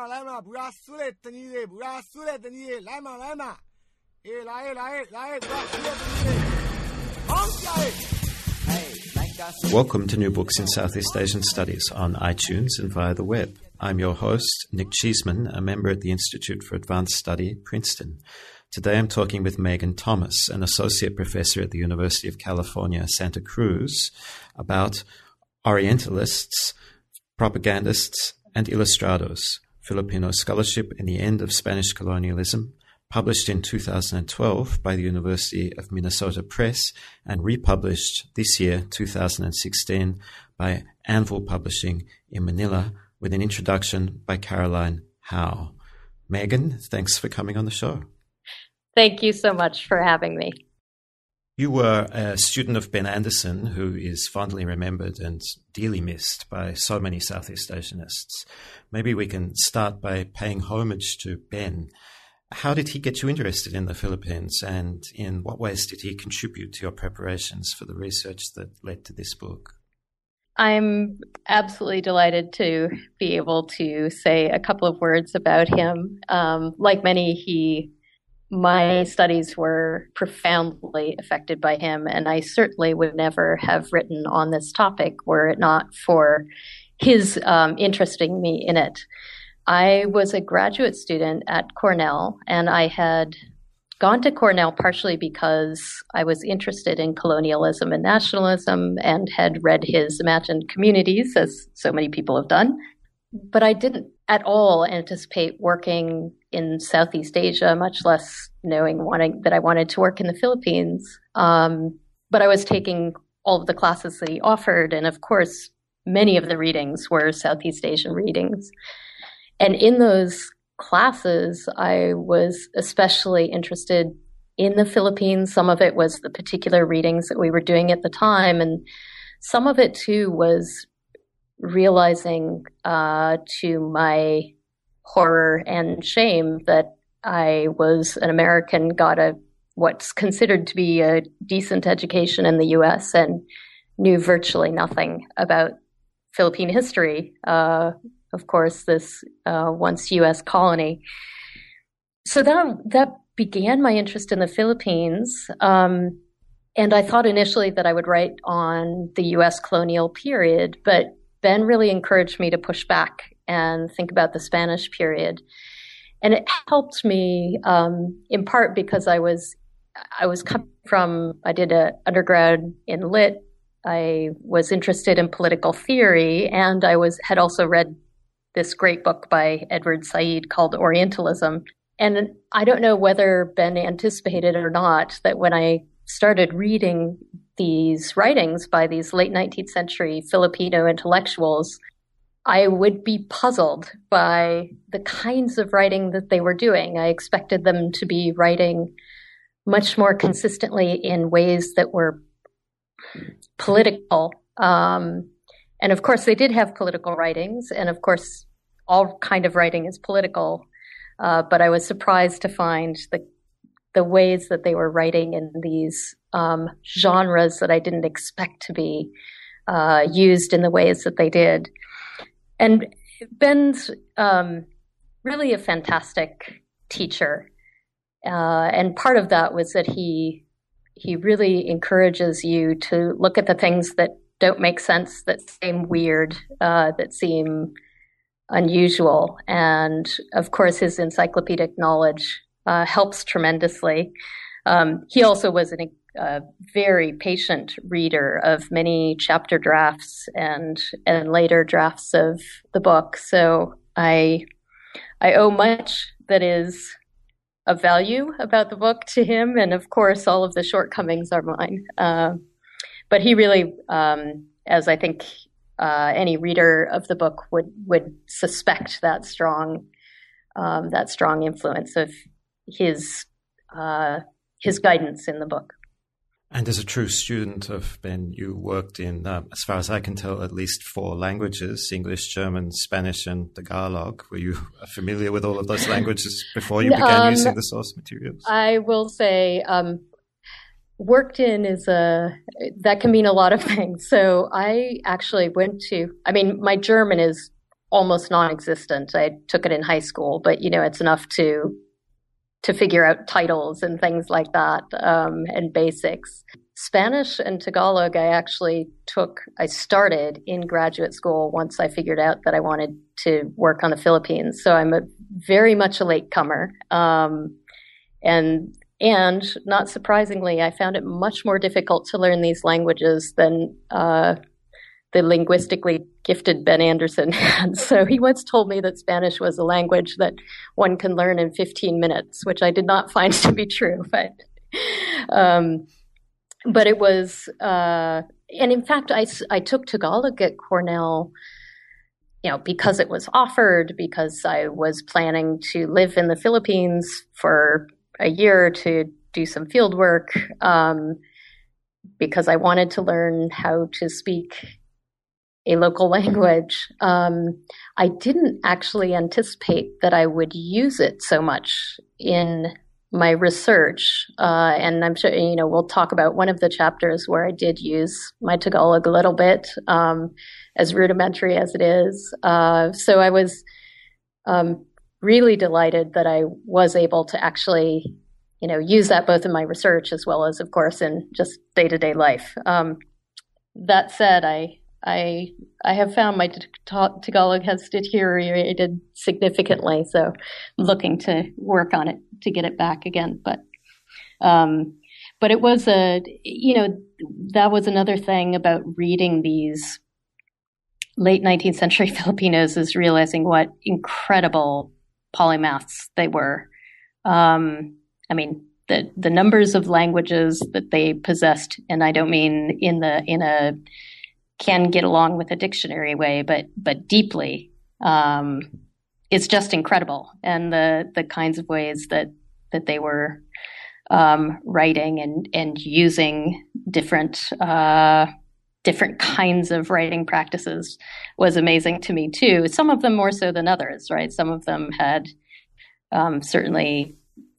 来嘛，不要输嘞，等你嘞，不要输嘞，等你嘞，来嘛来嘛，来，不要输嘞，等你嘞，好起来。 Welcome to New Books in Southeast Asian Studies on iTunes and via the web. I'm your host, Nick Cheeseman, a member at the Institute for Advanced Study, Princeton. Today I'm talking with Megan Thomas, an associate professor at the University of California, Santa Cruz, about Orientalists, propagandists, and ilustrados, Filipino scholarship in the end of Spanish colonialism, published in 2012 by the University of Minnesota Press and republished this year, 2016, by Anvil Publishing in Manila with an introduction by Caroline Howe. Megan, thanks for coming on the show. Thank you so much for having me. You were a student of Ben Anderson, who is fondly remembered and dearly missed by so many Southeast Asianists. Maybe we can start by paying homage to Ben. How did he get you interested in the Philippines, and in what ways did he contribute to your preparations for the research that led to this book? I'm absolutely delighted to be able to say a couple of words about him. Like many, my studies were profoundly affected by him, and I certainly would never have written on this topic were it not for his interesting me in it. I was a graduate student at Cornell, and I had gone to Cornell partially because I was interested in colonialism and nationalism and had read his Imagined Communities, as so many people have done. But I didn't at all anticipate working in Southeast Asia, much less wanting that I wanted to work in the Philippines. But I was taking all of the classes that he offered, and of course, many of the readings were Southeast Asian readings. And in those classes, I was especially interested in the Philippines. Some of it was the particular readings that we were doing at the time, and some of it too was realizing to my horror and shame that I was an American, got what's considered to be a decent education in the U.S. and knew virtually nothing about Philippine history. Of course, this once U.S. colony. So that began my interest in the Philippines. And I thought initially that I would write on the U.S. colonial period, but Ben really encouraged me to push back and think about the Spanish period. And it helped me in part because I was coming from, I did an undergrad in Lit. I was interested in political theory, and I had also read this great book by Edward Said called Orientalism. And I don't know whether Ben anticipated or not that when I started reading these writings by these late 19th century Filipino intellectuals, I would be puzzled by the kinds of writing that they were doing. I expected them to be writing much more consistently in ways that were political. And of course, they did have political writings, and of course, all kind of writing is political. But I was surprised to find the ways that they were writing in these genres that I didn't expect to be used in the ways that they did. And Ben's really a fantastic teacher, and part of that was that he really encourages you to look at the things that don't make sense, that seem weird, that seem unusual. And of course, his encyclopedic knowledge helps tremendously. He also was a very patient reader of many chapter drafts and later drafts of the book. So I owe much that is of value about the book to him. And of course, all of the shortcomings are mine. But he really, as I think any reader of the book would suspect, that strong influence of his guidance in the book. And as a true student of Ben, you worked in, as far as I can tell, at least 4 languages: English, German, Spanish, and Tagalog. Were you familiar with all of those languages before you began using the source materials? I will say worked in that can mean a lot of things. So I actually my German is almost non-existent. I took it in high school, but it's enough to figure out titles and things like that, and basics. Spanish and Tagalog, I started in graduate school once I figured out that I wanted to work on the Philippines. So I'm very much a latecomer. And not surprisingly, I found it much more difficult to learn these languages than the linguistically gifted Ben Anderson had. So he once told me that Spanish was a language that one can learn in 15 minutes, which I did not find to be true. But it was, and in fact, I took Tagalog at Cornell, because it was offered, because I was planning to live in the Philippines for a year to do some field work, because I wanted to learn how to speak a local language. I didn't actually anticipate that I would use it so much in my research. And I'm sure, we'll talk about one of the chapters where I did use my Tagalog a little bit, as rudimentary as it is. So I was really delighted that I was able to actually, use that both in my research as well as, of course, in just day-to-day life. That said, I have found my Tagalog has deteriorated significantly, so I'm looking to work on it to get it back again. But it was that was another thing about reading these late 19th century Filipinos, is realizing what incredible polymaths they were. The numbers of languages that they possessed, and I don't mean in a can get along with a dictionary way, but deeply, it's just incredible. And the kinds of ways that they were writing and using different kinds of writing practices was amazing to me too. Some of them more so than others, right? Some of them had certainly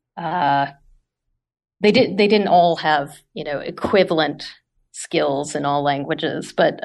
they didn't all have equivalent skills in all languages, but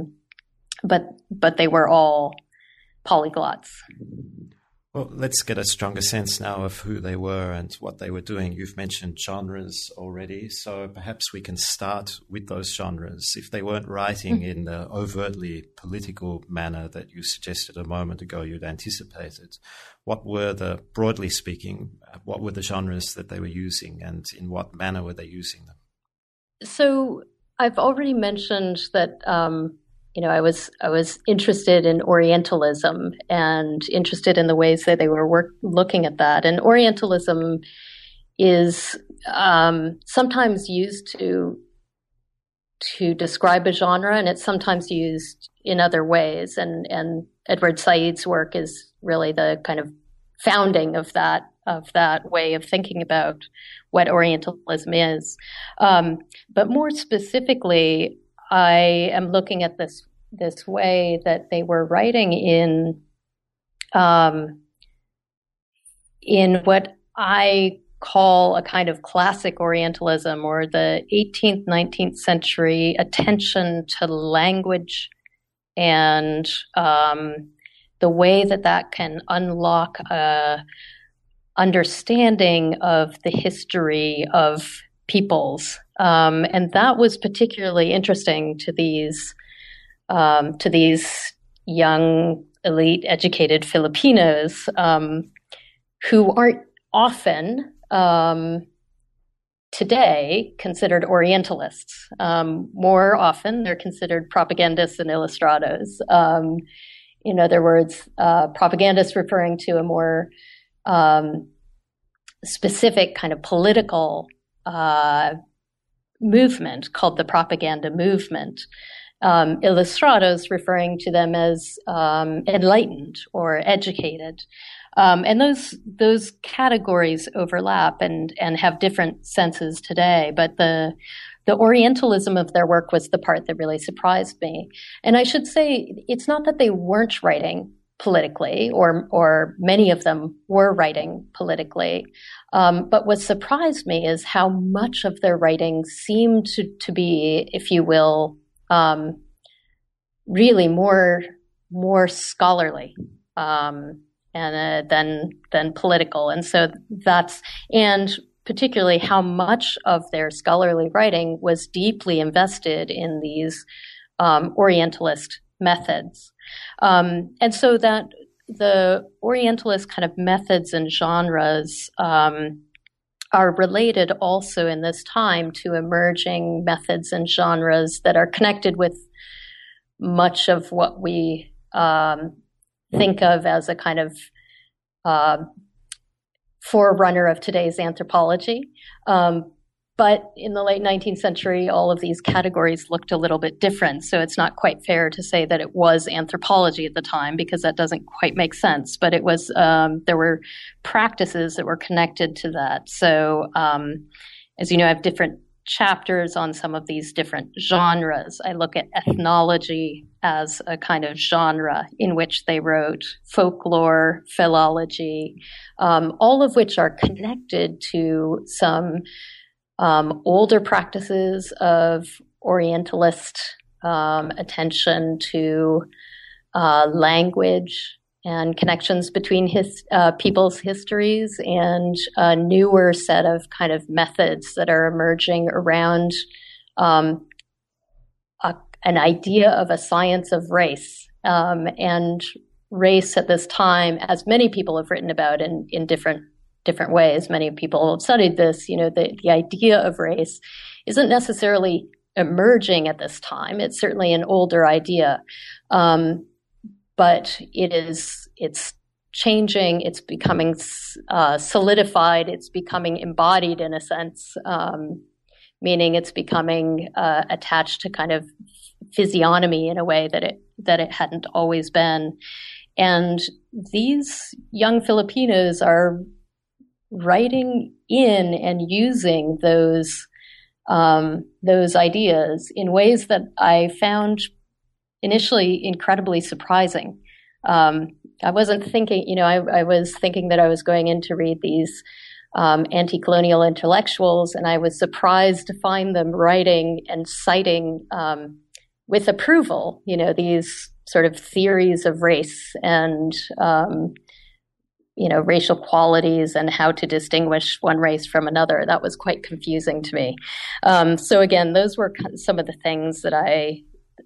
they were all polyglots. Well, let's get a stronger sense now of who they were and what they were doing. You've mentioned genres already, so perhaps we can start with those genres. If they weren't writing in the overtly political manner that you suggested a moment ago you'd anticipated, broadly speaking, what were the genres that they were using, and in what manner were they using them? So I've already mentioned that I was interested in Orientalism and interested in the ways that they were looking at that. And Orientalism is sometimes used to describe a genre, and it's sometimes used in other ways. And Edward Said's work is really the kind of founding of that way of thinking about what Orientalism is. But more specifically, I am looking at this way that they were writing in what I call a kind of classic Orientalism, or the 18th, 19th century attention to language and the way that can unlock a understanding of the history of peoples. And that was particularly interesting to these young, elite, educated Filipinos, who aren't often today considered Orientalists. More often, they're considered propagandists and illustrados. In other words, propagandists referring to a more specific kind of political movement called the propaganda movement. Illustrados referring to them as enlightened or educated. And those categories overlap and have different senses today. But the Orientalism of their work was the part that really surprised me. And I should say, it's not that they weren't writing politically, or many of them were writing politically. But what surprised me is how much of their writing seemed to be, if you will, really more more scholarly than political. And so and particularly how much of their scholarly writing was deeply invested in these Orientalist methods. And so that the Orientalist kind of methods and genres are related also in this time to emerging methods and genres that are connected with much of what we think of as a kind of forerunner of today's anthropology. But in the late 19th century, all of these categories looked a little bit different. So it's not quite fair to say that it was anthropology at the time, because that doesn't quite make sense. But it was, there were practices that were connected to that. So, as you know, I have different chapters on some of these different genres. I look at ethnology as a kind of genre in which they wrote, folklore, philology, all of which are connected to some older practices of Orientalist attention to language and connections between people's histories, and a newer set of kind of methods that are emerging around an idea of a science of race. And race at this time, as many people have written about in different ways, many people have studied this, the idea of race isn't necessarily emerging at this time. It's certainly an older idea. But it's changing, it's becoming solidified, it's becoming embodied in a sense, meaning it's becoming attached to kind of physiognomy in a way that it hadn't always been. And these young Filipinos are writing in and using those ideas in ways that I found initially incredibly surprising. I wasn't thinking, I was thinking that I was going in to read these anti-colonial intellectuals, and I was surprised to find them writing and citing with approval, these sort of theories of race and racial qualities and how to distinguish one race from another. That was quite confusing to me. So again, those were some of the things that I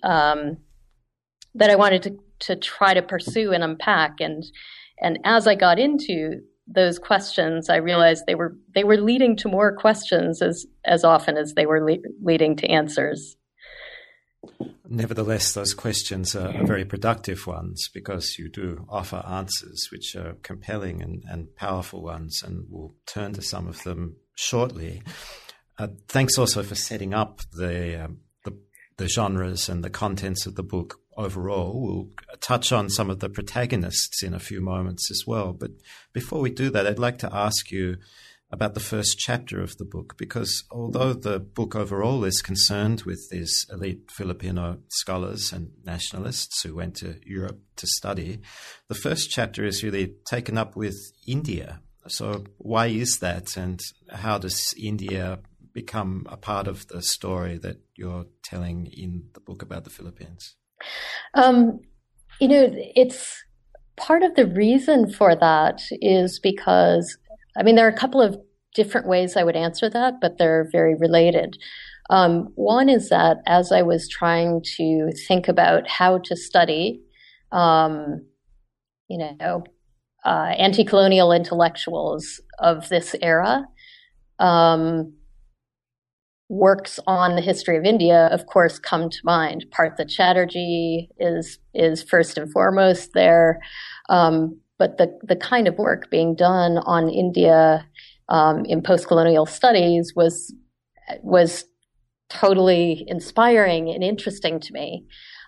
wanted to try to pursue and unpack. And as I got into those questions, I realized they were leading to more questions as often as they were leading to answers. Nevertheless, those questions are very productive ones, because you do offer answers which are compelling and powerful ones, and we'll turn to some of them shortly. Thanks also for setting up the genres and the contents of the book overall. We'll touch on some of the protagonists in a few moments as well. But before we do that, I'd like to ask you about the first chapter of the book, because although the book overall is concerned with these elite Filipino scholars and nationalists who went to Europe to study, the first chapter is really taken up with India. So why is that, and how does India become a part of the story that you're telling in the book about the Philippines? It's part of the reason for that is because, there are a couple of different ways I would answer that, but they're very related. One is that as I was trying to think about how to study, anti-colonial intellectuals of this era, works on the history of India, of course, come to mind. Partha Chatterjee is first and foremost there, but the kind of work being done on India in post-colonial studies was totally inspiring and interesting to me.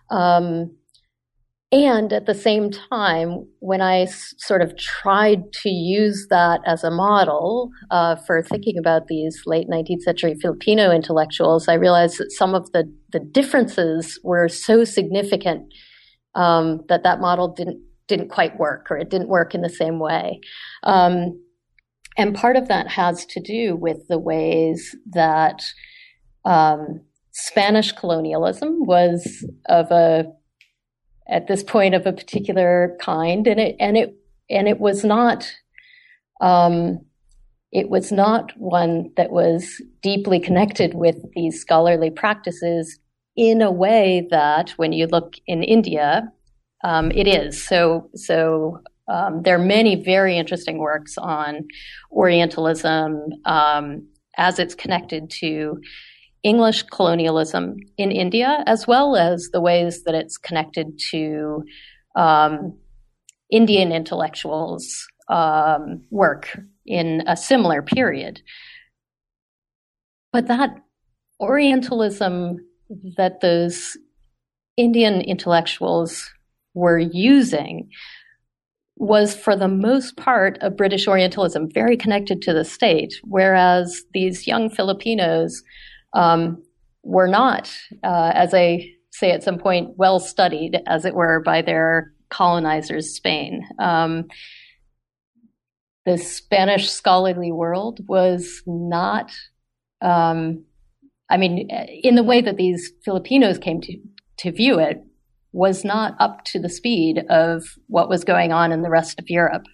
And at the same time, when I sort of tried to use that as a model for thinking about these late 19th century Filipino intellectuals, I realized that some of the differences were so significant that model didn't quite work, or it didn't work in the same way. And part of that has to do with the ways that Spanish colonialism was of a at this point of a particular kind, and it was not. It was not one that was deeply connected with these scholarly practices in a way that, when you look in India, it is. So there are many very interesting works on Orientalism as it's connected to English colonialism in India, as well as the ways that it's connected to Indian intellectuals' work in a similar period. But that Orientalism that those Indian intellectuals were using was, for the most part, a British Orientalism, very connected to the state, whereas these young Filipinos were not, as I say at some point, well studied, as it were, by their colonizers, Spain. The Spanish scholarly world was not, in the way that these Filipinos came to view it, was not up to the speed of what was going on in the rest of Europe.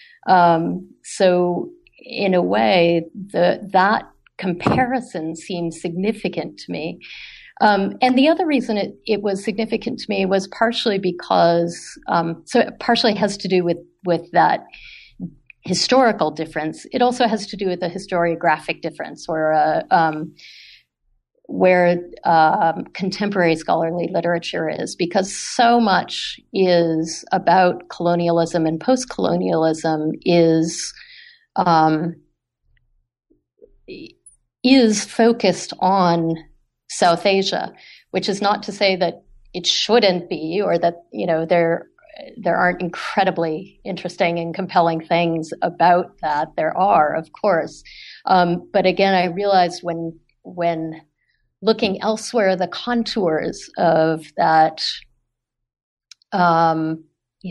So in a way, that comparison seems significant to me. And the other reason it was significant to me was partially because, so it partially has to do with that historical difference. It also has to do with the historiographic difference, or where contemporary scholarly literature is, because so much is about colonialism and post-colonialism is focused on South Asia, which is not to say that it shouldn't be, or that, there aren't incredibly interesting and compelling things about that. There are, of course. But again, I realized when looking elsewhere, the contours of that, one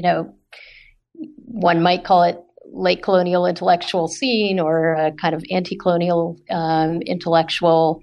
might call it late colonial intellectual scene, or a kind of anti-colonial intellectual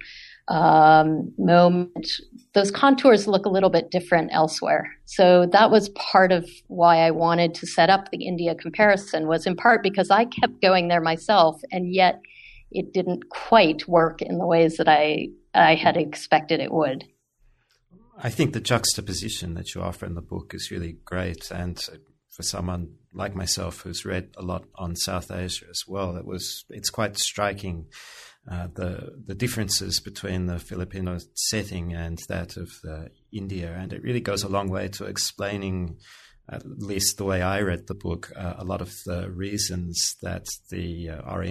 moment, those contours look a little bit different elsewhere. So that was part of why I wanted to set up the India comparison, was in part because I kept going there myself, and yet it didn't quite work in the ways that I had expected it would. I think the juxtaposition that you offer in the book is really great, and for someone like myself who's read a lot on South Asia as well, it's quite striking, the differences between the Filipino setting and that of India, and it really goes a long way to explaining, at least the way I read the book, a lot of the reasons that the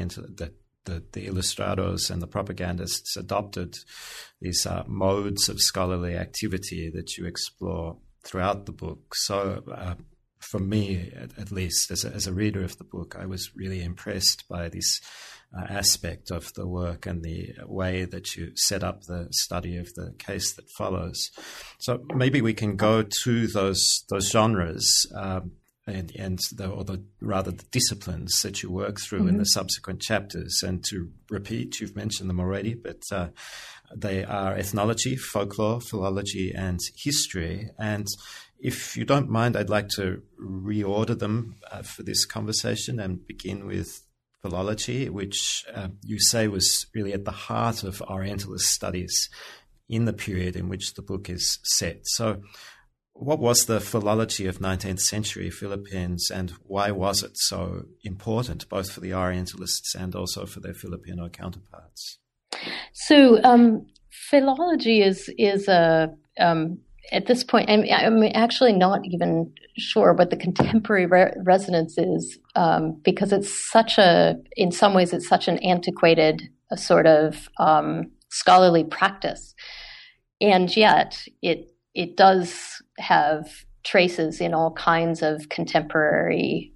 illustrados and the propagandists adopted these modes of scholarly activity that you explore throughout the book. So for me, at least, as a reader of the book, I was really impressed by this aspect of the work and the way that you set up the study of the case that follows. So maybe we can go to those genres and the disciplines that you work through in the subsequent chapters. And to repeat, you've mentioned them already, but they are ethnology, folklore, philology, and history. And if you don't mind, I'd like to reorder them for this conversation and begin with philology, which you say was really at the heart of Orientalist studies in the period in which the book is set. So what was the philology of 19th century Philippines, and why was it so important, both for the Orientalists and also for their Filipino counterparts? So philology is a at this point, I'm actually not even sure what the contemporary resonance is, because it's in some ways, it's such an antiquated sort of scholarly practice. And yet it does have traces in all kinds of contemporary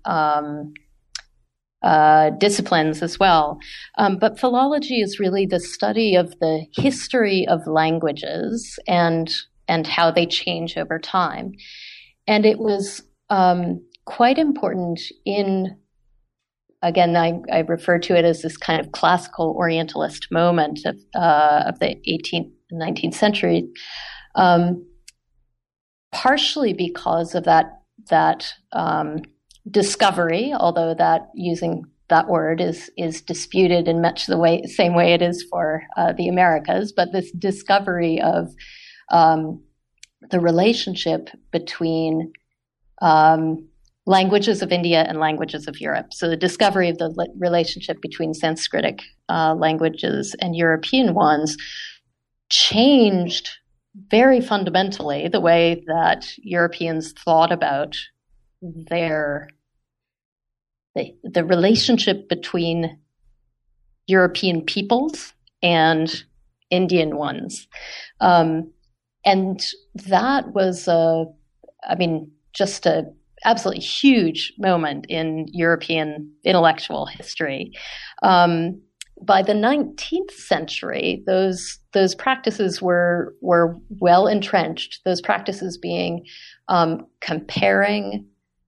disciplines as well. But philology is really the study of the history of languages and how they change over time. And it was quite important again, I refer to it as this kind of classical Orientalist moment of the 18th and 19th century, partially because of that discovery, although that using that word is disputed in much the same way it is for the Americas, but this discovery of the relationship between languages of India and languages of Europe. So the discovery of the relationship between Sanskritic languages and European ones changed very fundamentally the way that Europeans thought about the relationship between European peoples and Indian ones. And that was, just a absolutely huge moment in European intellectual history. By the 19th century, those practices were well entrenched. Those practices being comparing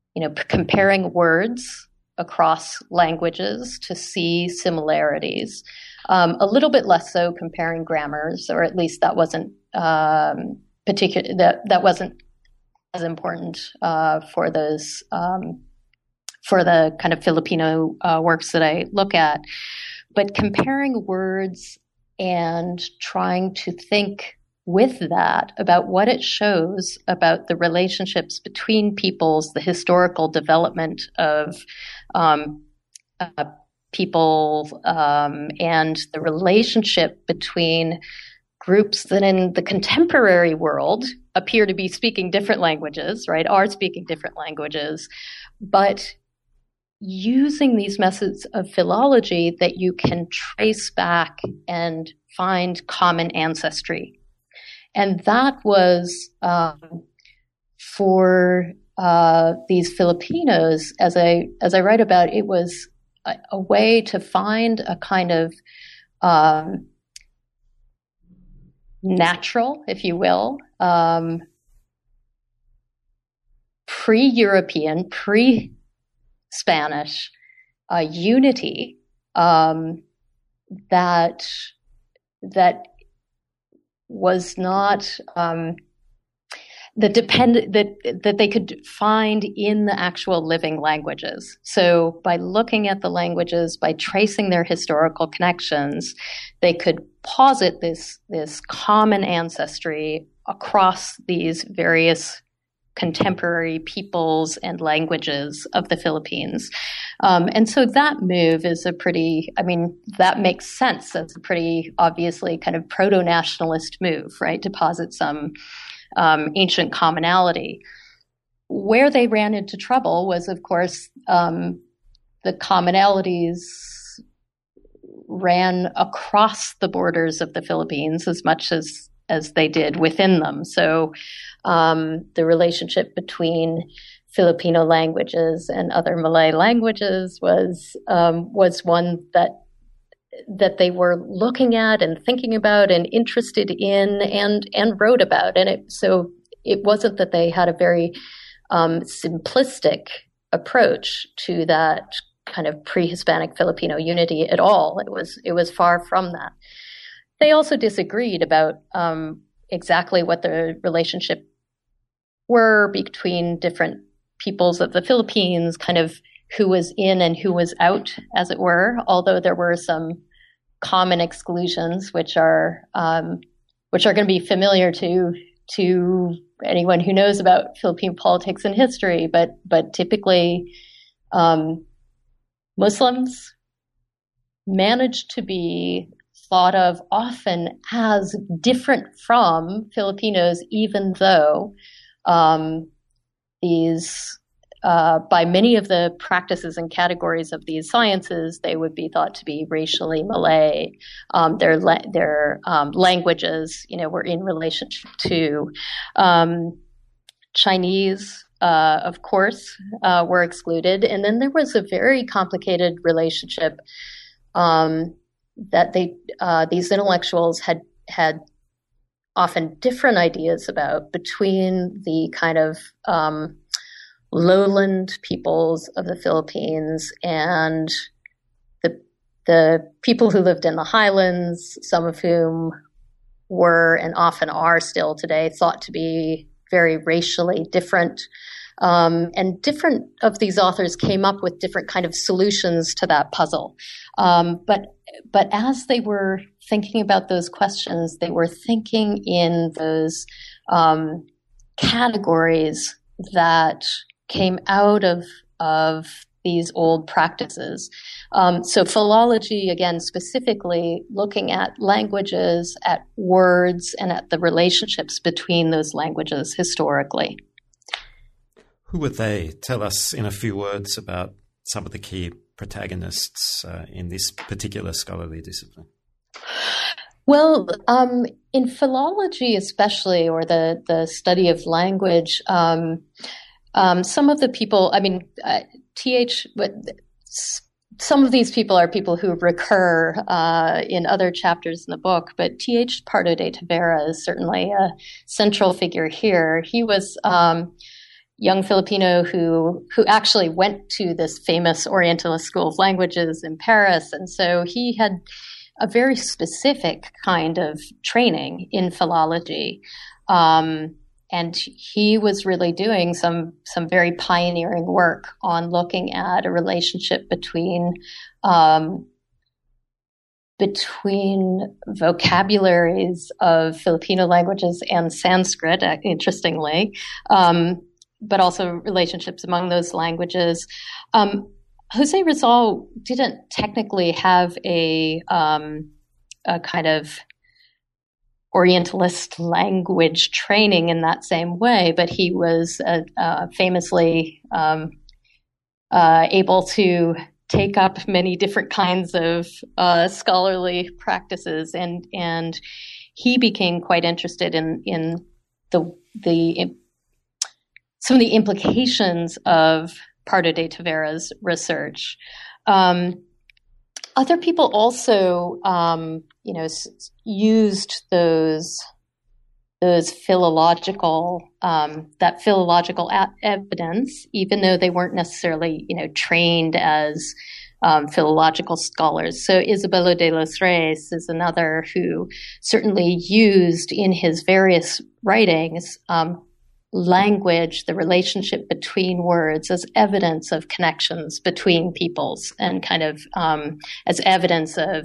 words across languages to see similarities. A little bit less so comparing grammars, or at least that wasn't that wasn't as important for those for the kind of Filipino works that I look at. But comparing words and trying to think with that about what it shows about the relationships between peoples, the historical development of people, and the relationship between groups that in the contemporary world appear to be speaking different languages, right, are speaking different languages, but using these methods of philology that you can trace back and find common ancestry. And that was, for these Filipinos, as I write about, it was a way to find a kind of natural, if you will, pre-European, pre-Spanish unity that was not that they could find in the actual living languages. So by looking at the languages, by tracing their historical connections, they could posit this common ancestry across these various contemporary peoples and languages of the Philippines. And so that move is that makes sense. That's a pretty obviously kind of proto-nationalist move, right? To posit some ancient commonality. Where they ran into trouble was, of course, the commonalities ran across the borders of the Philippines as much as they did within them. So the relationship between Filipino languages and other Malay languages was one that they were looking at and thinking about and interested in and wrote about. And so it wasn't that they had a very simplistic approach to that kind of pre-Hispanic Filipino unity at all. It was far from that. They also disagreed about exactly what the relationship were between different peoples of the Philippines, kind of who was in and who was out, as it were, although there were some common exclusions, which are going to be familiar to anyone who knows about Philippine politics and history. But typically, Muslims managed to be thought of often as different from Filipinos, even though by many of the practices and categories of these sciences, they would be thought to be racially Malay. Their languages, were in relationship to Chinese, of course, were excluded. And then there was a very complicated relationship that these intellectuals had often different ideas about between the kind of lowland peoples of the Philippines and the people who lived in the highlands, some of whom were and often are still today thought to be very racially different. And different of these authors came up with different kind of solutions to that puzzle. But as they were thinking about those questions, they were thinking in those categories that came out of these old practices. So philology, again, specifically looking at languages, at words, and at the relationships between those languages historically. Who were they? Tell us in a few words about some of the key protagonists in this particular scholarly discipline. Well, in philology especially, or the study of language, some of the people, some of these people are people who recur in other chapters in the book, but T.H. Pardo de Tavera is certainly a central figure here. He was young Filipino who actually went to this famous Orientalist School of Languages in Paris, and so he had a very specific kind of training in philology. And he was really doing some very pioneering work on looking at a relationship between vocabularies of Filipino languages and Sanskrit, interestingly, but also relationships among those languages. Jose Rizal didn't technically have a kind of Orientalist language training in that same way, but he was famously able to take up many different kinds of scholarly practices, and he became quite interested in some of the implications of Pardo de Tavera's research. Other people also, used those philological evidence, even though they weren't necessarily, trained as philological scholars. So Isabello de los Reyes is another who certainly used in his various writings language, the relationship between words, as evidence of connections between peoples, and kind of as evidence of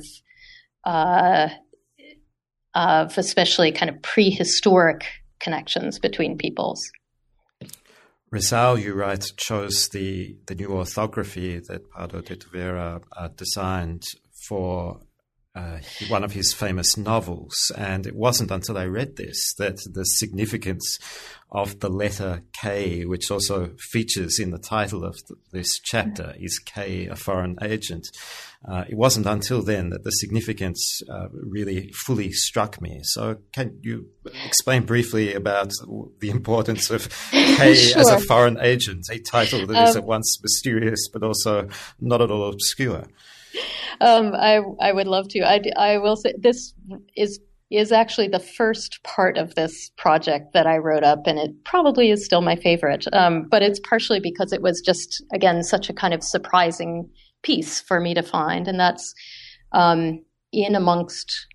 especially kind of prehistoric connections between peoples. Rizal, you write, chose the new orthography that Pardo de Tavera designed for one of his famous novels. And it wasn't until I read this that the significance of the letter K, which also features in the title of this chapter, is K a foreign agent? It wasn't until then that the significance really fully struck me. So can you explain briefly about the importance of K Sure. as a foreign agent, a title that is at once mysterious but also not at all obscure? I would love to. I will say this is actually the first part of this project that I wrote up, and it probably is still my favorite. But it's partially because it was just, again, such a kind of surprising piece for me to find, and that's in amongst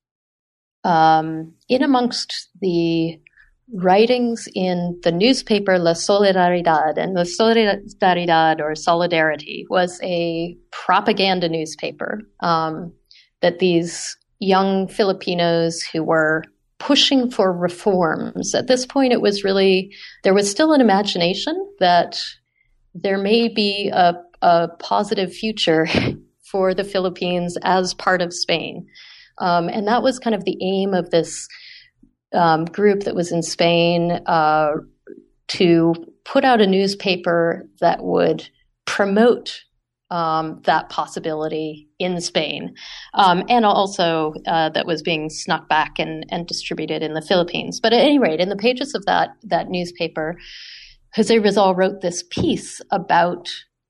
the writings in the newspaper La Solidaridad, and La Solidaridad, or Solidarity, was a propaganda newspaper that these young Filipinos who were pushing for reforms. At this point, it was really, there was still an imagination that there may be a positive future for the Philippines as part of Spain. And that was kind of the aim of this group that was in Spain, to put out a newspaper that would promote that possibility in Spain, and also that was being snuck back and distributed in the Philippines. But at any rate, in the pages of that newspaper, Jose Rizal wrote this piece about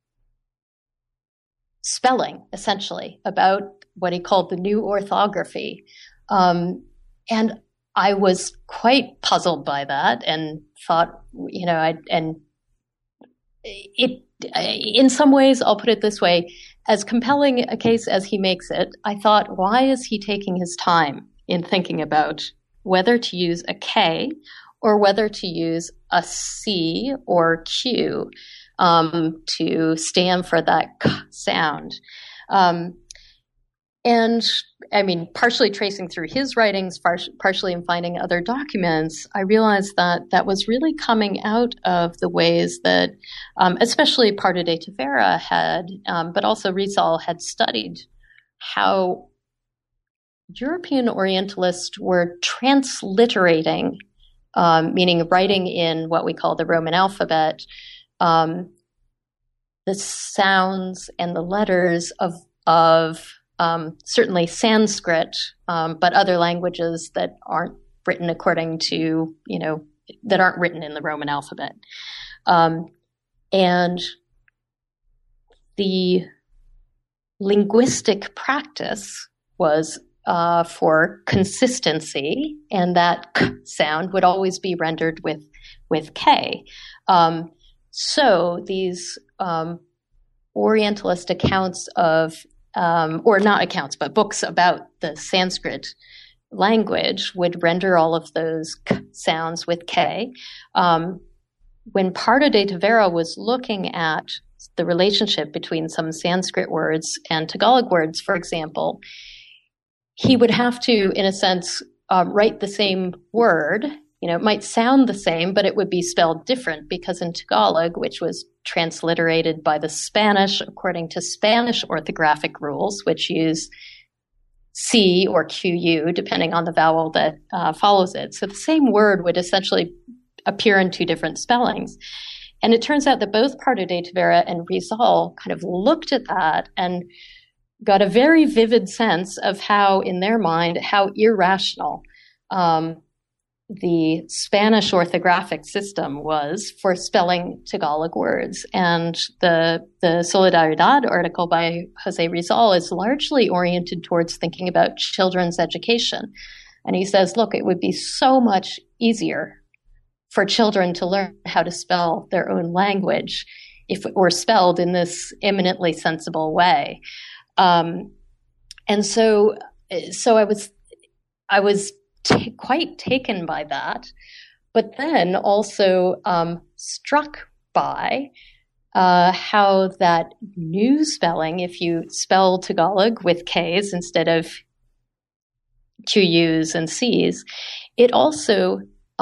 spelling, essentially, about what he called the new orthography. And I was quite puzzled by that and thought, in some ways, I'll put it this way, as compelling a case as he makes it, I thought, why is he taking his time in thinking about whether to use a K or whether to use a C or Q to stand for that K sound. And I mean, partially tracing through his writings, partially in finding other documents, I realized that that was really coming out of the ways that, especially Pardo de Tavera had, but also Rizal had studied how European Orientalists were transliterating, meaning writing in what we call the Roman alphabet, the sounds and the letters of certainly Sanskrit, but other languages that aren't written according to, that aren't written in the Roman alphabet. And the linguistic practice was for consistency, and that K sound would always be rendered with K. So these Orientalist accounts of or not accounts, but books about the Sanskrit language would render all of those K sounds with K. When Pardo de Tavera was looking at the relationship between some Sanskrit words and Tagalog words, for example, he would have to, in a sense, write the same word. It might sound the same, but it would be spelled different because in Tagalog, which was transliterated by the Spanish according to Spanish orthographic rules, which use C or QU, depending on the vowel that follows it. So the same word would essentially appear in two different spellings. And it turns out that both Pardo de Tavera and Rizal kind of looked at that and got a very vivid sense of how, in their mind, how irrational the Spanish orthographic system was for spelling Tagalog words. And the Solidaridad article by Jose Rizal is largely oriented towards thinking about children's education. And he says, look, it would be so much easier for children to learn how to spell their own language if it were spelled in this eminently sensible way. And so I was quite taken by that, but then also struck by how that new spelling, if you spell Tagalog with Ks instead of QUs and Cs, it also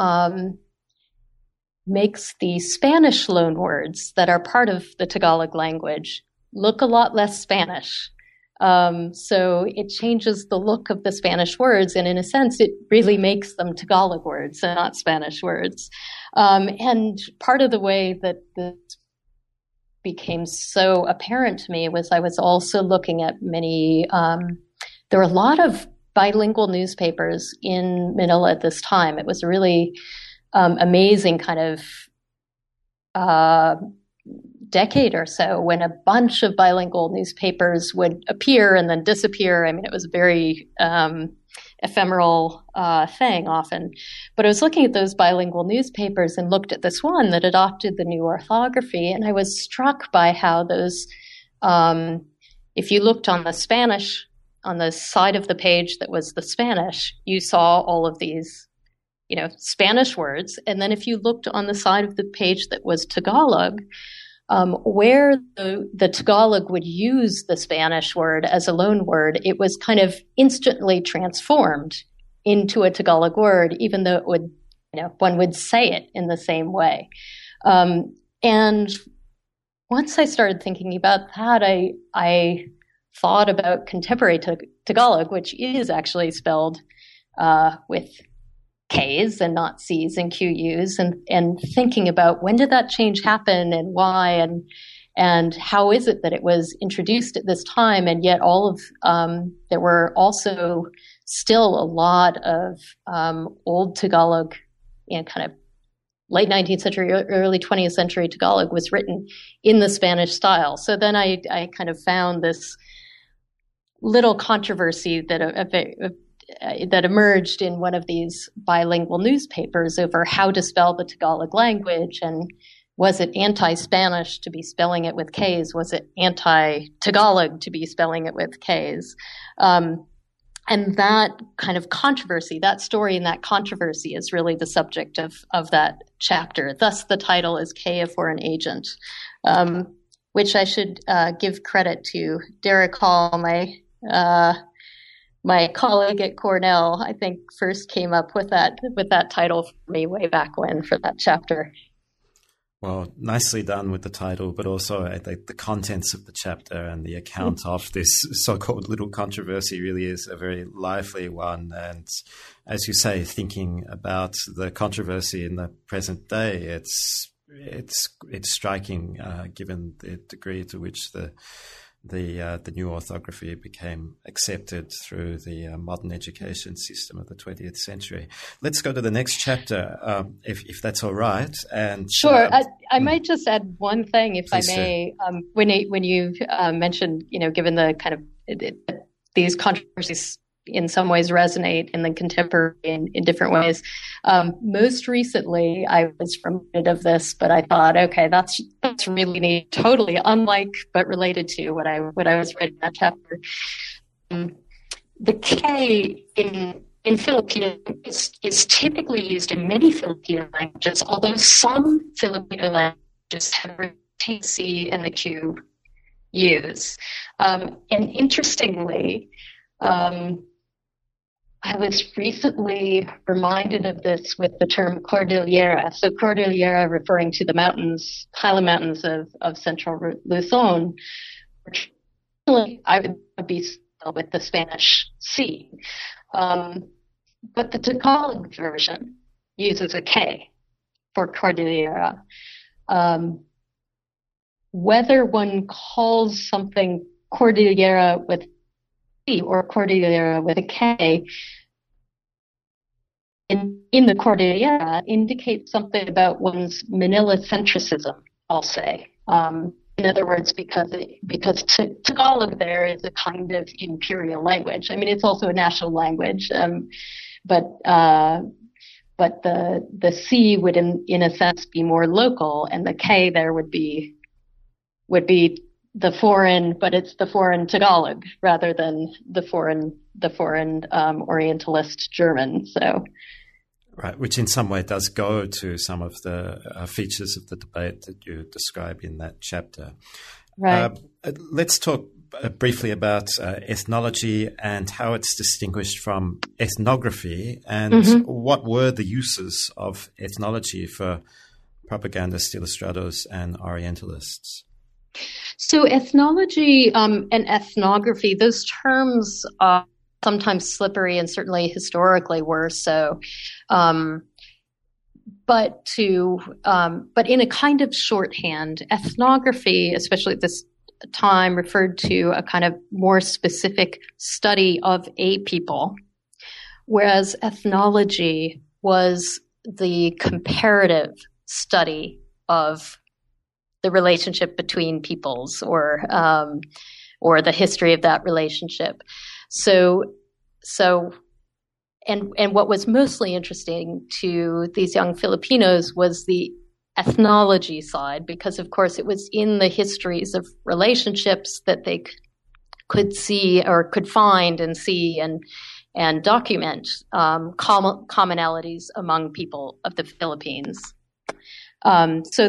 makes the Spanish loanwords that are part of the Tagalog language look a lot less Spanish. So it changes the look of the Spanish words, and in a sense, it really makes them Tagalog words and not Spanish words. And part of the way that this became so apparent to me was I was also looking at many, there were a lot of bilingual newspapers in Manila at this time. It was a really amazing kind of decade or so when a bunch of bilingual newspapers would appear and then disappear. I mean, it was a very ephemeral thing often. But I was looking at those bilingual newspapers and looked at this one that adopted the new orthography, and I was struck by how those, if you looked on the Spanish, on the side of the page that was the Spanish, you saw all of these, Spanish words. And then if you looked on the side of the page that was Tagalog, where the Tagalog would use the Spanish word as a loan word, it was kind of instantly transformed into a Tagalog word, even though it would, one would say it in the same way. And once I started thinking about that, I thought about contemporary Tagalog, which is actually spelled with Ks and not Cs and QUs, and thinking about when did that change happen and why, and how is it that it was introduced at this time, and yet all of there were also still a lot of old Tagalog, kind of late 19th century, early 20th century Tagalog was written in the Spanish style. So then I kind of found this little controversy that emerged in one of these bilingual newspapers over how to spell the Tagalog language, and was it anti-Spanish to be spelling it with Ks? Was it anti-Tagalog to be spelling it with Ks? And that kind of controversy, that story and that controversy is really the subject of that chapter. Thus, the title is K, a Foreign Agent, which I should give credit to Derek Hall, my colleague at Cornell. I think first came up with that title for me way back when for that chapter. Well, nicely done with the title, but also the contents of the chapter and the account of this so-called little controversy really is a very lively one. And as you say, thinking about the controversy in the present day, it's striking given the degree to which the new orthography became accepted through the modern education system of the 20th century. Let's go to the next chapter, if that's all right. And sure, I might just add one thing, if I may. Do. When you mentioned, given the kind of these controversies in some ways resonate in the contemporary in different ways. Most recently, I was reminded of this, but I thought, okay, that's really neat, totally unlike but related to what I was reading that chapter. The K in Filipino is typically used in many Filipino languages, although some Filipino languages have the C and the Q use. And interestingly, I was recently reminded of this with the term Cordillera. So Cordillera referring to the mountains, highland mountains of central Luzon, which I would be with the Spanish C. But the Tagalog version uses a K for Cordillera. Whether one calls something Cordillera with C or Cordillera with a K in the Cordillera indicates something about one's Manila-centricism, I'll say. In other words, because Tagalog there is a kind of imperial language. I mean, it's also a national language, but the C would in a sense be more local, and the K there would be the foreign, but it's the foreign Tagalog rather than the foreign Orientalist German. So, right, which in some way does go to some of the features of the debate that you describe in that chapter. Right. Let's talk briefly about ethnology and how it's distinguished from ethnography, and what were the uses of ethnology for propagandist illustrados and Orientalists. So ethnology and ethnography, those terms are sometimes slippery and certainly historically were so. But in a kind of shorthand, ethnography, especially at this time, referred to a kind of more specific study of a people, whereas ethnology was the comparative study of the relationship between peoples or the history of that relationship. So what was mostly interesting to these young Filipinos was the ethnology side, because of course it was in the histories of relationships that they could see or could find and see and document commonalities among people of the Philippines. So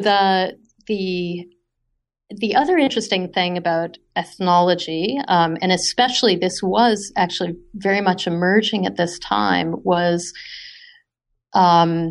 the other interesting thing about ethnology, and especially this was actually very much emerging at this time, was a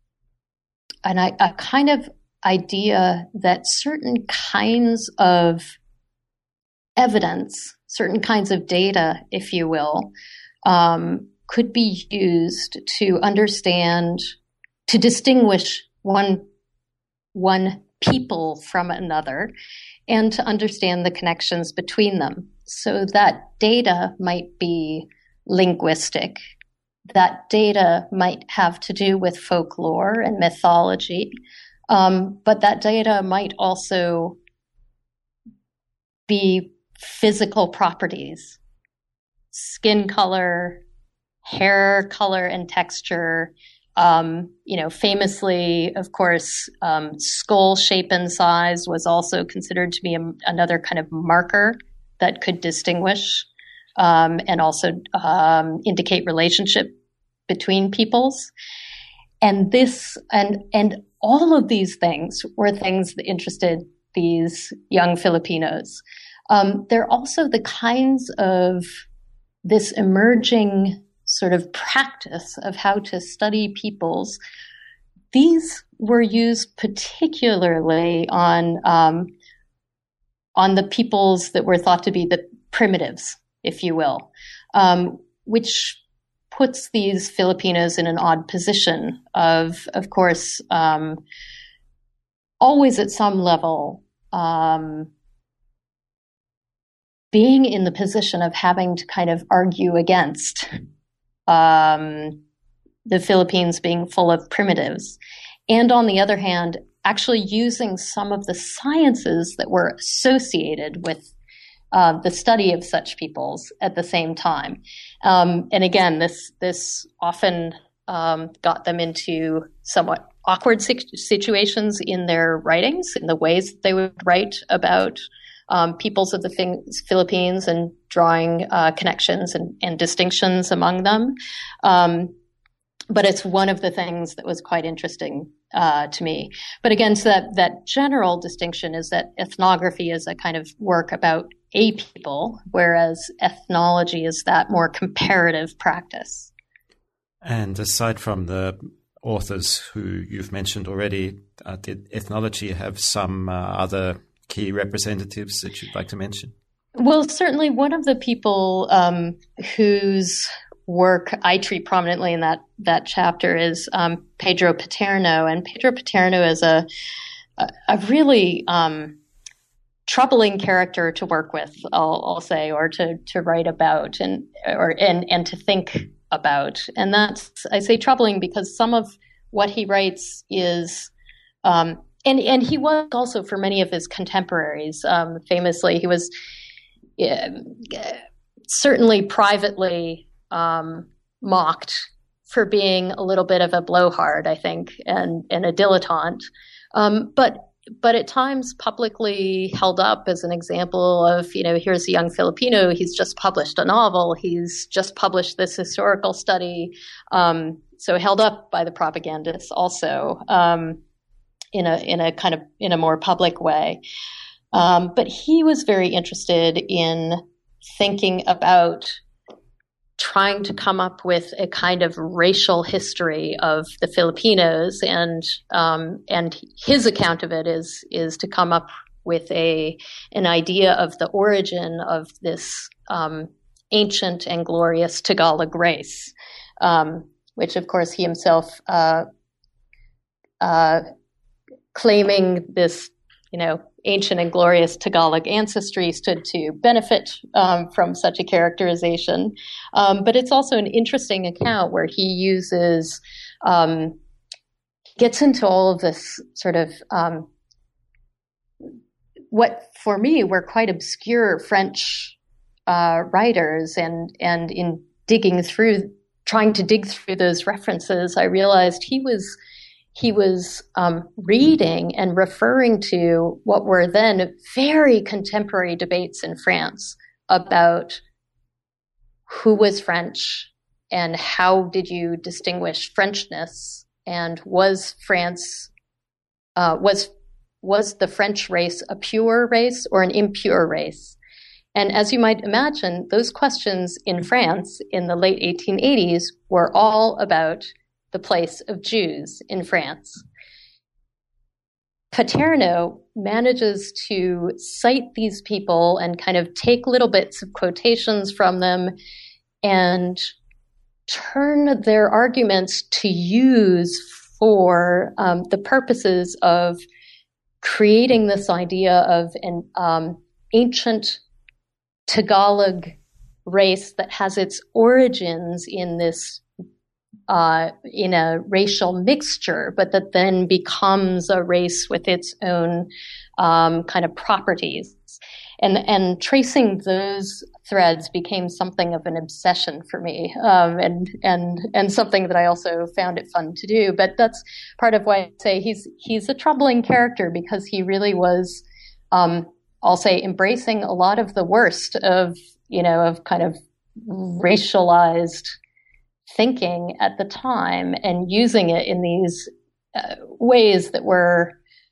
kind of idea that certain kinds of evidence, certain kinds of data, if you will, could be used to understand, to distinguish one people from another and to understand the connections between them. So that data might be linguistic. That data might have to do with folklore and mythology. But that data might also be physical properties, skin color, hair color and texture. Famously, of course, skull shape and size was also considered to be another kind of marker that could distinguish and also indicate relationship between peoples. And all of these things were things that interested these young Filipinos. They're also the kinds of this emerging sort of practice of how to study peoples. These were used particularly on the peoples that were thought to be the primitives, if you will, which puts these Filipinos in an odd position of course, always at some level being in the position of having to kind of argue against the Philippines being full of primitives. And on the other hand, actually using some of the sciences that were associated with the study of such peoples at the same time. And again, this often got them into somewhat awkward situations in their writings, in the ways that they would write about peoples of the Philippines and drawing connections and distinctions among them. But it's one of the things that was quite interesting to me. But again, so that general distinction is that ethnography is a kind of work about a people, whereas ethnology is that more comparative practice. And aside from the authors who you've mentioned already, did ethnology have some other key representatives that you'd like to mention? Well, certainly one of the people whose work I treat prominently in that chapter is Pedro Paterno. And Pedro Paterno is a really troubling character to work with, I'll say, or to write about and to think about. And that's, I say troubling because some of what he writes is and he was also, for many of his contemporaries, famously, he was certainly privately mocked for being a little bit of a blowhard, I think, and a dilettante. But at times publicly held up as an example of, here's a young Filipino, he's just published a novel, he's just published this historical study. So held up by the propagandists also, in a more public way. But he was very interested in thinking about trying to come up with a kind of racial history of the Filipinos, and his account of it is to come up with an idea of the origin of this ancient and glorious Tagalog race, which of course he himself claiming this, ancient and glorious Tagalog ancestry stood to benefit from such a characterization. But it's also an interesting account where he uses, gets into all of this sort of, what for me were quite obscure French writers, and in trying to dig through those references, I realized he was reading and referring to what were then very contemporary debates in France about who was French and how did you distinguish Frenchness, and was France was the French race a pure race or an impure race? And as you might imagine, those questions in France in the late 1880s were all about the place of Jews in France. Paterno manages to cite these people and kind of take little bits of quotations from them and turn their arguments to use for the purposes of creating this idea of an ancient Tagalog race that has its origins in this in a racial mixture, but that then becomes a race with its own kind of properties. And tracing those threads became something of an obsession for me, and something that I also found it fun to do. But that's part of why I say he's a troubling character, because he really was I'll say, embracing a lot of the worst of kind of racialized thinking at the time and using it in these ways that were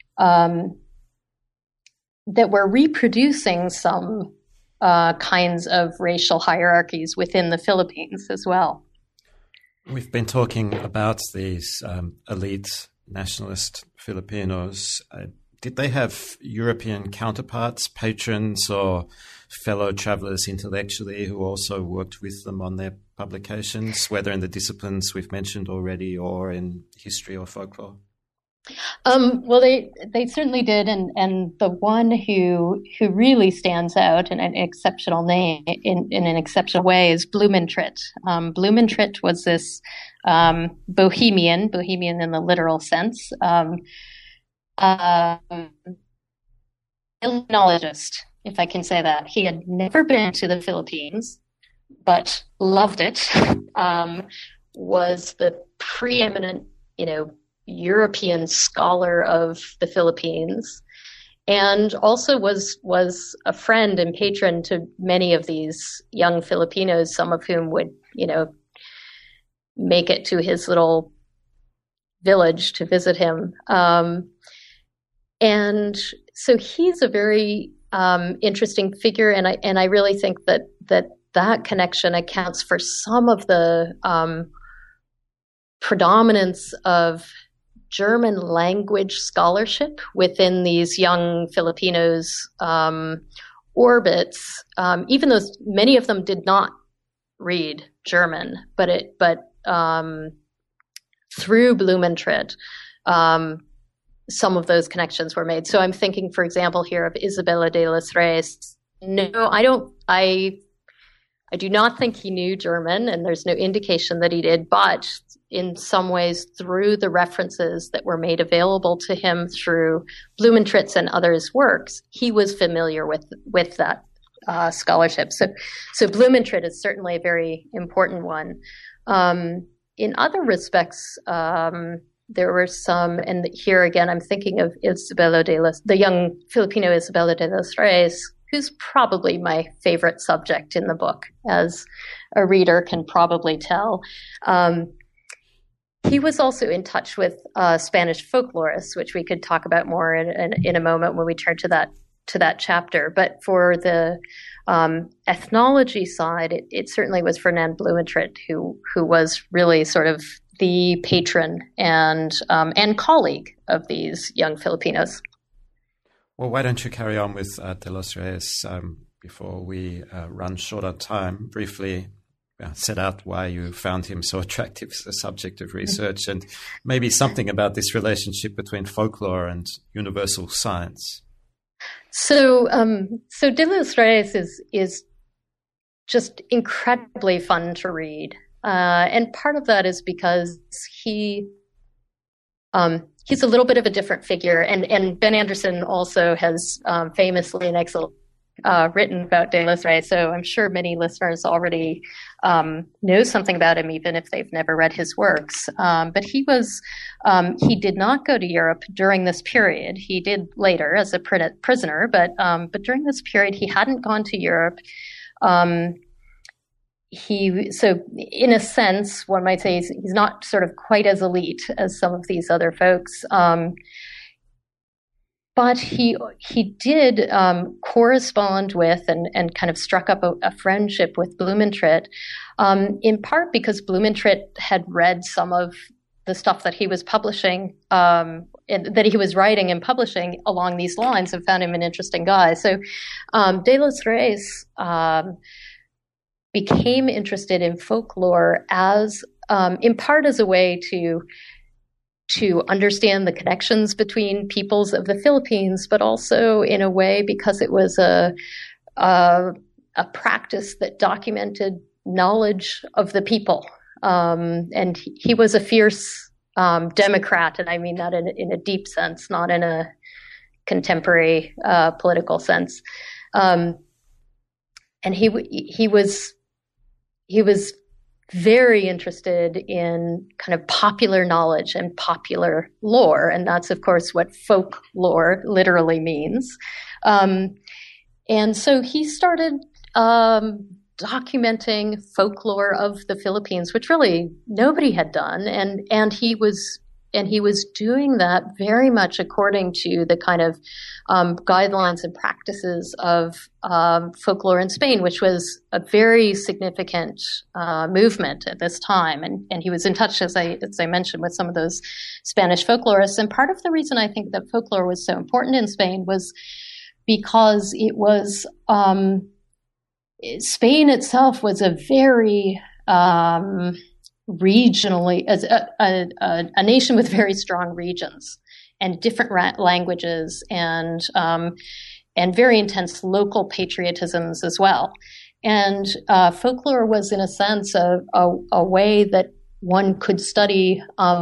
reproducing some kinds of racial hierarchies within the Philippines as well. We've been talking about these elite nationalist Filipinos. Did they have European counterparts, patrons, or fellow travelers intellectually who also worked with them on their publications, whether in the disciplines we've mentioned already or in history or folklore? Well, they certainly did, and the one who really stands out in an exceptional name in an exceptional way is Blumentritt. Blumentritt was this bohemian in the literal sense, ethnologist, if I can say that. He had never been to the Philippines, but loved it. Was the preeminent, European scholar of the Philippines, and also was a friend and patron to many of these young Filipinos, some of whom would, make it to his little village to visit him. And so he's a very interesting figure, and I really think that connection accounts for some of the predominance of German language scholarship within these young Filipinos' orbits, even though many of them did not read German, but through Blumentritt, some of those connections were made. So I'm thinking, for example, here of Isabella de los Reyes. No, I do not think he knew German, and there's no indication that he did, but in some ways, through the references that were made available to him through Blumentritt's and others' works, he was familiar with that scholarship. So Blumentritt is certainly a very important one. In other respects, there were some, and here again, I'm thinking of the young Filipino Isabella de los Reyes, who's probably my favorite subject in the book, as a reader can probably tell. He was also in touch with Spanish folklorists, which we could talk about more in a moment when we turn to that chapter. But for the ethnology side, it certainly was Fernand Blumentritt who was really sort of the patron and colleague of these young Filipinos. Well, why don't you carry on with De los Reyes before we run short on time? Briefly set out why you found him so attractive as a subject of research, and maybe something about this relationship between folklore and universal science. So De los Reyes is just incredibly fun to read, and part of that is because he's a little bit of a different figure, and Ben Anderson also has famously and excellently written about De los Reyes, so I'm sure many listeners already know something about him, even if they've never read his works. But he did not go to Europe during this period. He did later as a prisoner, but during this period, he hadn't gone to Europe. So in a sense, one might say he's not sort of quite as elite as some of these other folks. But he did correspond with and kind of struck up a friendship with Blumentritt, in part because Blumentritt had read some of the stuff that he was publishing, that he was writing and publishing along these lines, and found him an interesting guy. So De los Reyes became interested in folklore as, in part as a way to understand the connections between peoples of the Philippines, but also in a way because it was a practice that documented knowledge of the people. And he was a fierce Democrat, and I mean that in a deep sense, not in a contemporary political sense. And he was very interested in kind of popular knowledge and popular lore, and that's of course what folklore literally means. And so he started documenting folklore of the Philippines, which really nobody had done, and he was doing that very much according to the kind of guidelines and practices of folklore in Spain, which was a very significant movement at this time. And he was in touch, as I mentioned, with some of those Spanish folklorists. And part of the reason I think that folklore was so important in Spain was because it was Spain itself was a very regionally, as a nation with very strong regions and different languages and very intense local patriotisms as well. And folklore was, in a sense, a way that one could study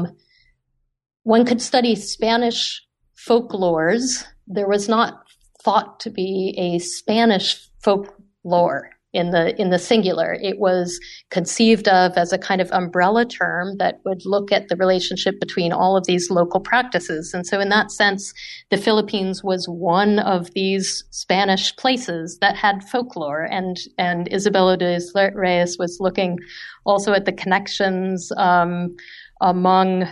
Spanish folklores. There was not thought to be a Spanish folklore in the singular. It was conceived of as a kind of umbrella term that would look at the relationship between all of these local practices. And so in that sense, the Philippines was one of these Spanish places that had folklore. And Isabella de Reyes was looking also at the connections among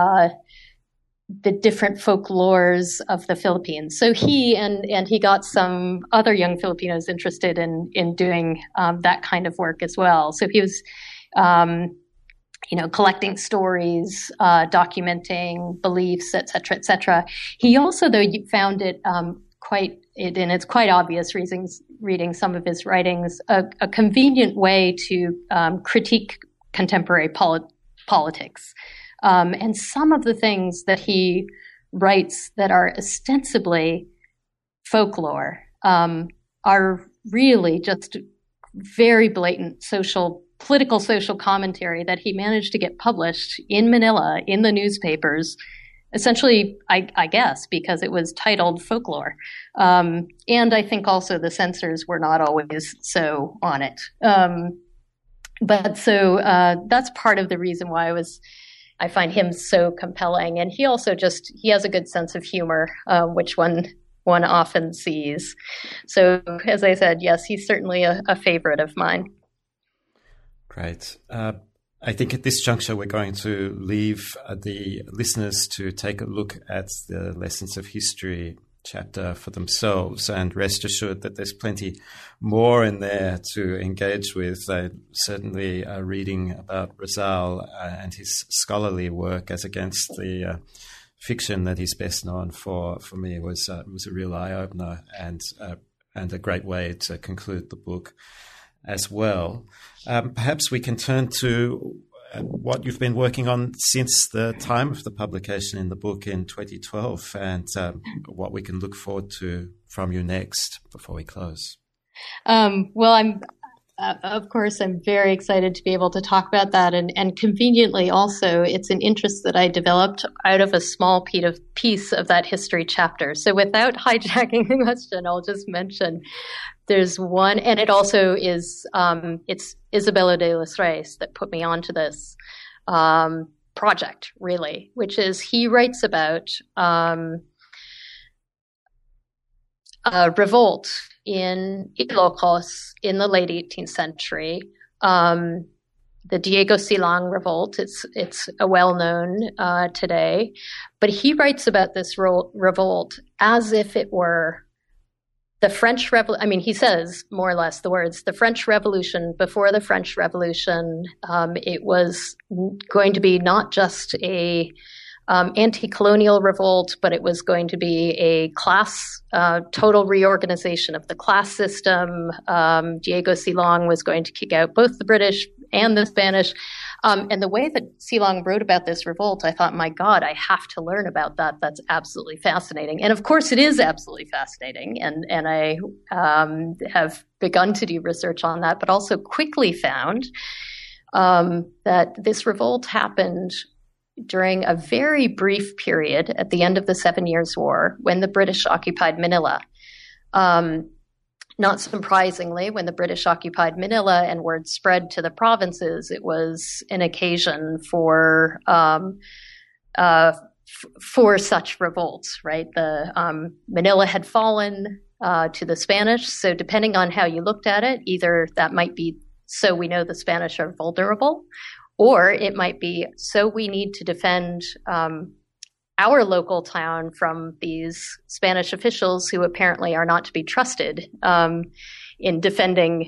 the different folklores of the Philippines. So he got some other young Filipinos interested in doing that kind of work as well. So he was, collecting stories, documenting beliefs, et cetera, et cetera. He also, though, found it and it's quite obvious reading some of his writings, a convenient way to critique contemporary politics. And some of the things that he writes that are ostensibly folklore are really just very blatant political social commentary that he managed to get published in Manila in the newspapers, essentially, I guess, because it was titled folklore. And I think also the censors were not always so on it. But that's part of the reason why I find him so compelling. And he also he has a good sense of humor, which one often sees. So as I said, yes, he's certainly a favorite of mine. Great. I think at this juncture, we're going to leave the listeners to take a look at the Lessons of History chapter for themselves, and rest assured that there's plenty more in there to engage with. Certainly reading about Rizal and his scholarly work as against the fiction that he's best known for me was a real eye-opener and a great way to conclude the book as well. Perhaps we can turn to what you've been working on since the time of the publication in the book in 2012 and what we can look forward to from you next before we close. Well, of course, I'm very excited to be able to talk about that. And conveniently also, it's an interest that I developed out of a small piece of that history chapter. So without hijacking the question, I'll just mention there's one, and it also is, it's Isabella de los Reyes that put me onto this project, really, which is he writes about a revolt in Ilocos in the late 18th century, the Diego Silang revolt. It's a well-known today, but he writes about this revolt as if it were the French Revolution. I mean, he says more or less the words, the French Revolution. Before the French Revolution, it was going to be not just a anti-colonial revolt, but it was going to be a class, total reorganization of the class system. Diego Silang was going to kick out both the British and the Spanish. And the way that Silang wrote about this revolt, I thought, my God, I have to learn about that. That's absolutely fascinating. And of course, it is absolutely fascinating. And I have begun to do research on that, but also quickly found that this revolt happened during a very brief period at the end of the 7 Years' War when the British occupied Manila. Not surprisingly, when the British occupied Manila and word spread to the provinces, it was an occasion for such revolts, right? Manila had fallen. to the Spanish. So depending on how you looked at it, either that might be so we know the Spanish are vulnerable, or it might be so we need to defend our local town from these Spanish officials who apparently are not to be trusted in defending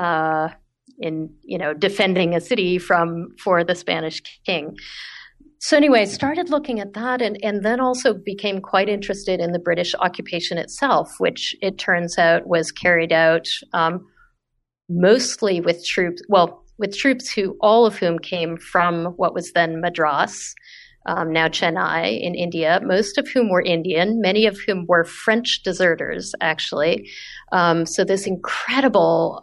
defending a city for the Spanish king. So anyway, started looking at that and then also became quite interested in the British occupation itself, which it turns out was carried out mostly with troops who all of whom came from what was then Madras, now Chennai in India, most of whom were Indian, many of whom were French deserters, actually. So this incredible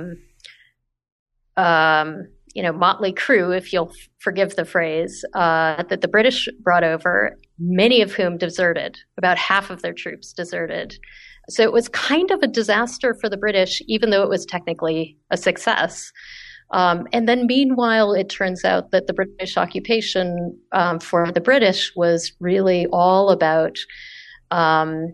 motley crew, if you'll forgive the phrase, that the British brought over, many of whom deserted. About half of their troops deserted. So it was kind of a disaster for the British, even though it was technically a success. And then meanwhile, it turns out that the British occupation for the British was really all about an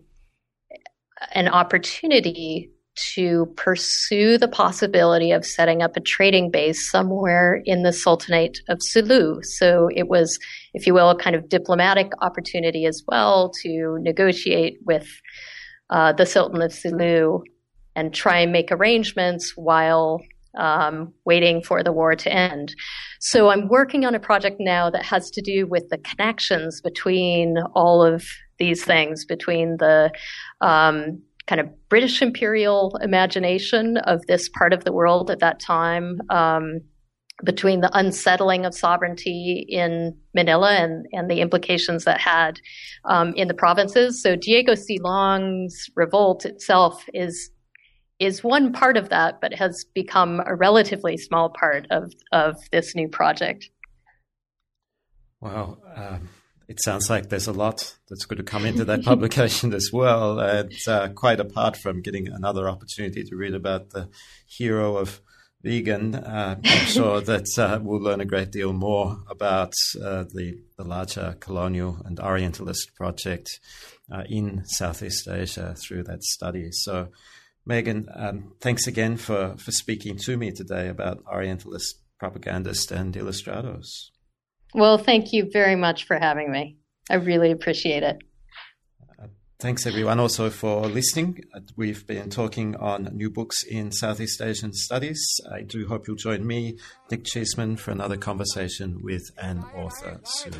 opportunity to pursue the possibility of setting up a trading base somewhere in the Sultanate of Sulu. So it was, if you will, a kind of diplomatic opportunity as well to negotiate with the Sultan of Sulu and try and make arrangements while waiting for the war to end. So I'm working on a project now that has to do with the connections between all of these things, between the kind of British imperial imagination of this part of the world at that time, between the unsettling of sovereignty in Manila and the implications that had in the provinces. So Diego Silong's revolt itself is one part of that, but has become a relatively small part of this new project. Wow. It sounds like there's a lot that's going to come into that publication as well. It's quite apart from getting another opportunity to read about the hero of vegan. I'm sure that we'll learn a great deal more about the larger colonial and Orientalist project in Southeast Asia through that study. So, Megan, thanks again for speaking to me today about Orientalist propagandists and illustrators. Well, thank you very much for having me. I really appreciate it. Thanks, everyone, also for listening. We've been talking on new books in Southeast Asian studies. I do hope you'll join me, Nick Cheeseman, for another conversation with an author soon.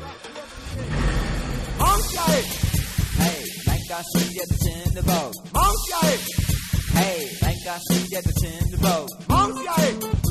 Hey,